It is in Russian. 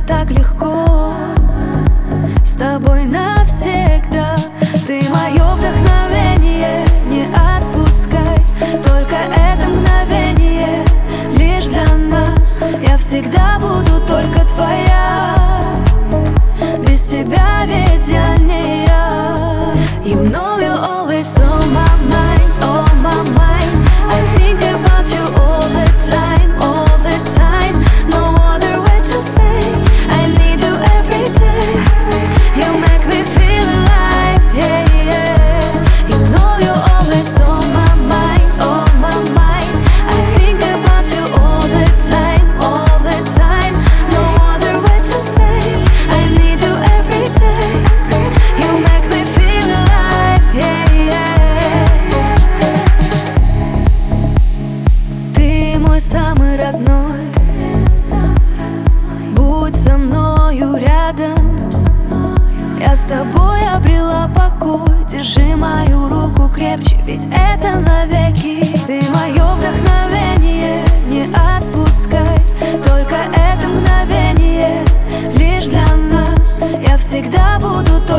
так легко с тобой навсегда. Ты мое вдохновение, не отпускай. Только это мгновение лишь для нас. Я всегда буду только твоя. Без тебя ведь я не я. You know you're always on my mind, on my mind. I think about you all the time, all the time. No other way to say I need you every day. You make me feel alive, yeah, yeah. You know you're always on my mind, on my mind. I think about you all the time, all the time. No other way to say I need you every day. You make me feel alive, yeah, yeah. Ты мой самый родной. Будь со мною рядом. Я с тобой обрела покой. Держи мою руку крепче, ведь это навеки. Ты мое вдохновение, не отпускай. Только это мгновение лишь для нас. Я всегда буду только